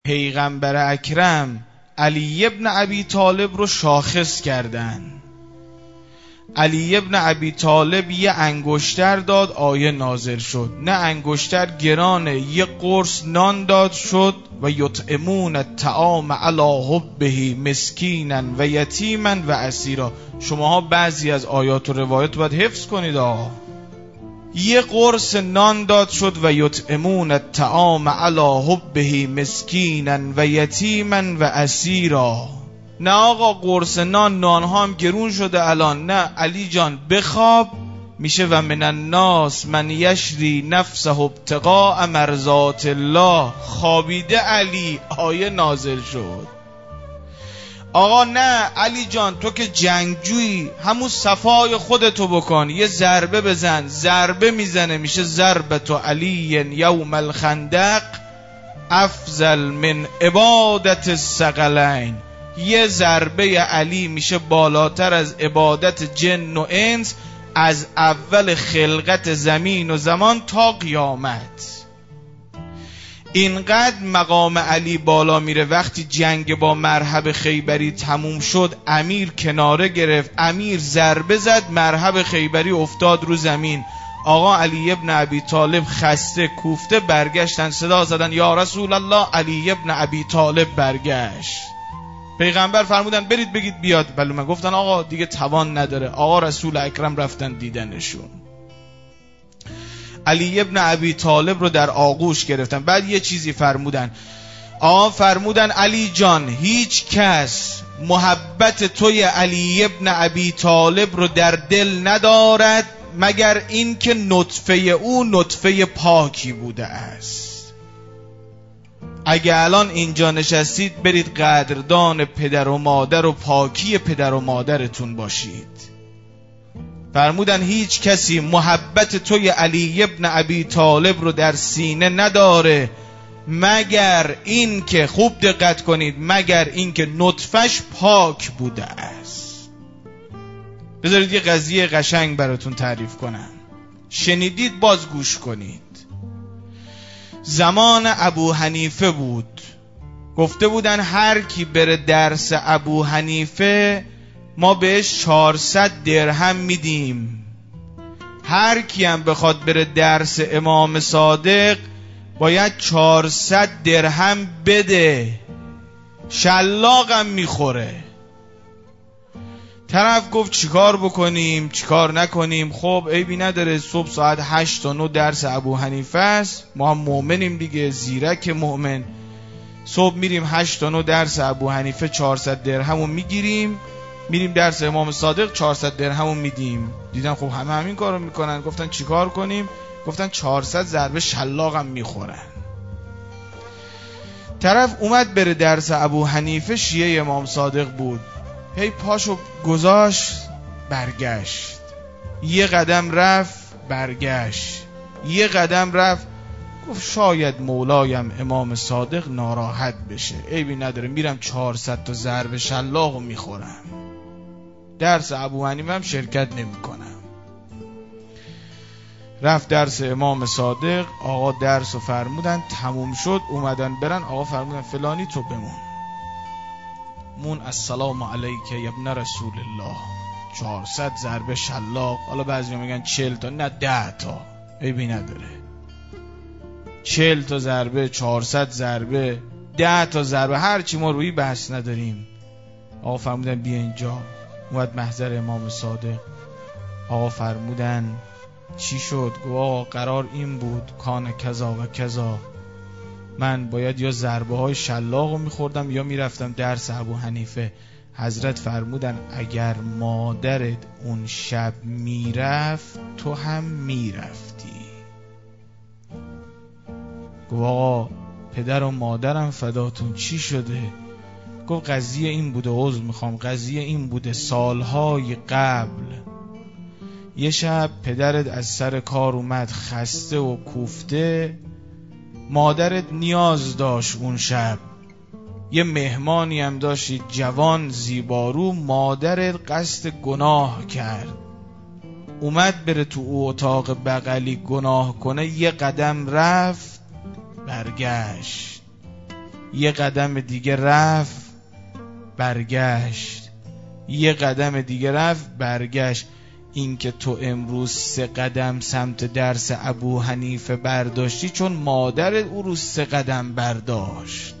پیغمبر اکرم علی ابن ابی طالب رو شاخص کردن. علی ابن ابی طالب یه انگشتر داد، آیه نازل شد. نه انگشتر گرانه، یه قرص نان داد شد و یطعمون الطعام علی حبه مسکینا و یتیما و اسیرا. شماها بعضی از آیات و روایات باید حفظ کنید. یه قرص نان داد شد و یطعمون الطعام علی حبه مسکینا و یتیما و اسیرا. نه آقا قرص نانها هم گرون شده الان. نه علی جان بخواب، میشه و من الناس من یشری نفسه ابتغاء مرضات الله. خوابیده علی، آیه نازل شد. آقا نه علی جان تو که جنگجویی، همون صفای خودتو بکن، یه ضربه بزن. ضربه میزنه، میشه ضربت علی یوم الخندق افضل من عبادت الثقلین. یه ضربه علی میشه بالاتر از عبادت جن و انس از اول خلقت زمین و زمان تا قیامت. اینقدر مقام علی بالا میره. وقتی جنگ با مرحب خیبری تموم شد، امیر کناره گرفت، امیر ضربه زد، مرحب خیبری افتاد رو زمین. آقا علی ابن ابی طالب خسته کوفته برگشتن، صدا زدن یا رسول الله، علی ابن ابی طالب برگشت. پیغمبر فرمودن برید بگید بیاد. بله من گفتن آقا دیگه توان نداره. آقا رسول اکرم رفتن دیدنشون. علی ابن ابی طالب رو در آغوش گرفتن. بعد یه چیزی فرمودن. فرمودن علی جان هیچ کس محبت توی علی ابن ابی طالب رو در دل ندارد مگر این که نطفه او نطفه پاکی بوده است. اگه الان اینجا نشستید برید قدردان پدر و مادر و پاکی پدر و مادرتون باشید. فرمودن هیچ کسی محبت توی علی ابن ابی طالب رو در سینه نداره مگر این که، خوب دقت کنید، مگر این که نطفش پاک بوده است. بذارید یه قضیه قشنگ براتون تعریف کنم، شنیدید باز گوش کنید. زمان ابو حنیفه بود، گفته بودن هر کی بره درس ابو حنیفه ما بهش 400 درهم میدیم. هر کی هم بخواد بره درس امام صادق باید 400 درهم بده، شلاقم میخوره. طرف گفت چیکار بکنیم چیکار نکنیم؟ خب عیبی نداره، صبح ساعت 8 تا 9 درس ابو حنیفه است، ما هم مؤمنیم دیگه، زیرک مؤمن. صبح میریم 8 تا 9 درس ابو حنیفه، 400 درهمو میگیریم، میریم درس امام صادق 400 درهمو میدیم. دیدن خب همه همین کارو میکنن. گفتن چیکار کنیم؟ گفتن 400 ضربه شلاقم میخورن. طرف اومد بره درس ابو حنیفه، شیعه امام صادق بود، هی پاشو گذاشت برگشت، یه قدم رفت برگشت، یه قدم رفت. گفت شاید مولایم امام صادق ناراحت بشه، عیبی نداره میرم 400 تا ضربه شلاقو میخورم، درس ابو حنیفه هم شرکت نمی کنم. رفت درس امام صادق. آقا درس رو فرمودن، تموم شد، اومدن برن. آقا فرمودن فلانی تو بمون. مون السلام علیک ابن رسول الله. 400 ضربه شلاق. حالا بعضی میگن 40 تا، نه 10 تا، عیبی نداره. 40 تا ضربه، 400 ضربه، 10 تا ضربه، هر چی، ما روی بحث نداریم. آقا فرمودن بیا اینجا. اومد محضر امام صادق. آقا فرمودن چی شد؟ گفت آقا قرار این بود، کان کذا و کذا، من باید یا ضربه های شلاق رو میخوردم یا میرفتم درس ابو حنیفه. حضرت فرمودن اگر مادرت اون شب میرفت تو هم میرفتی. گفت آقا پدر و مادرم فداتون، چی شده؟ گفت قضیه این بوده، عذر میخوام، قضیه این بوده، سالهای قبل یه شب پدرت از سر کار اومد خسته و کوفته، مادرت نیاز داشت اون شب، یه مهمانی هم داشتی جوان زیبارو، مادرت قصد گناه کرد، اومد بره تو اتاق بغلی گناه کنه، یه قدم رفت برگشت. یه قدم دیگه رفت برگشت، یه قدم دیگه رفت برگشت. این که تو امروز 3 قدم سمت درس ابو حنیفه برداشتی چون مادرت او رو 3 قدم برداشت،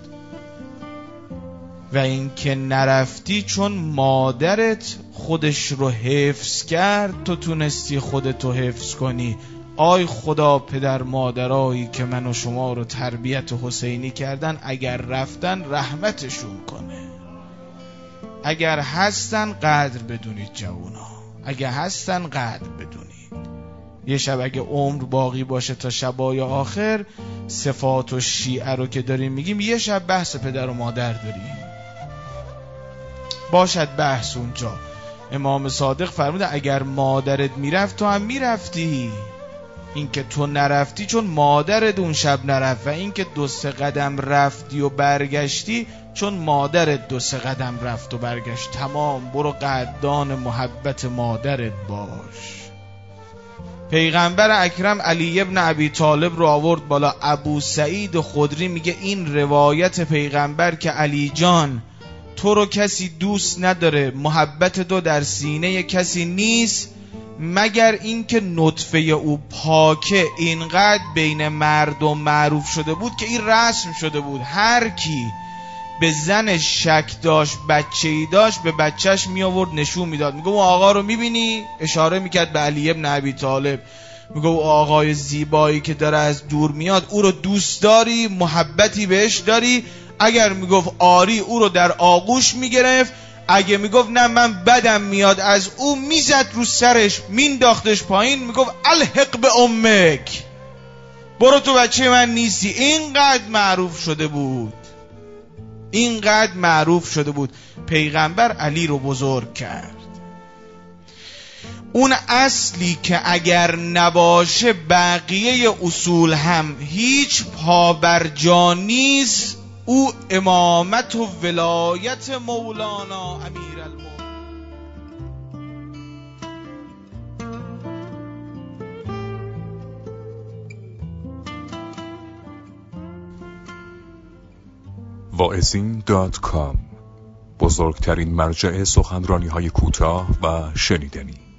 و این که نرفتی چون مادرت خودش رو حفظ کرد تو تونستی خودتو حفظ کنی. آی خدا پدر مادرایی که من و شما رو تربیت حسینی کردن، اگر رفتن رحمتشون کنه. اگر هستن قدر بدونید جوونا، اگر هستن قدر بدونید. یه شب اگه عمر باقی باشه تا شبای آخر، صفات و شیعه رو که داریم میگیم، یه شب بحث پدر و مادر داریم، باشد بحث اونجا. امام صادق فرموده اگر مادرت میرفت تو هم میرفتی. این که تو نرفتی چون مادرت اون شب نرفت، و این که 2-3 قدم رفتی و برگشتی چون مادرت 2-3 قدم رفت و برگشت. تمام برو قدردان محبت مادرت باش. پیغمبر اکرم علی ابن ابی طالب رو آورد بالا. ابو سعید خدری میگه این روایت پیغمبر که علی جان تو رو کسی دوست نداره، محبت تو در سینه کسی نیست مگر اینکه نطفه او پاکه اینقدر بین مردم معروف شده بود که این رسم شده بود. هر کی به زنش شک داشت، بچه‌ای داشت، به بچهش می آورد نشون میداد، میگه اون آقا رو میبینی؟ اشاره میکرد به علی ابن ابی طالب، میگه اون آقای زیبایی که داره از دور میاد، او رو دوست داری؟ محبتی بهش داری؟ اگر میگفت آری او رو در آغوش میگرفت، اگه میگفت نه من بدم میاد از او، میزد رو سرش مینداختش پایین، میگفت الحق به امک، برو تو بچه من نیستی. اینقدر معروف شده بود، اینقدر معروف شده بود. پیغمبر علی رو بزرگ کرد. اون اصلی که اگر نباشه بقیه اصول هم هیچ پابرجا نیست، او امامت و ولایت مولانا امیرالمومنین. واعظین.com، بزرگترین مرجع سخنرانی‌های کوتاه و شنیدنی.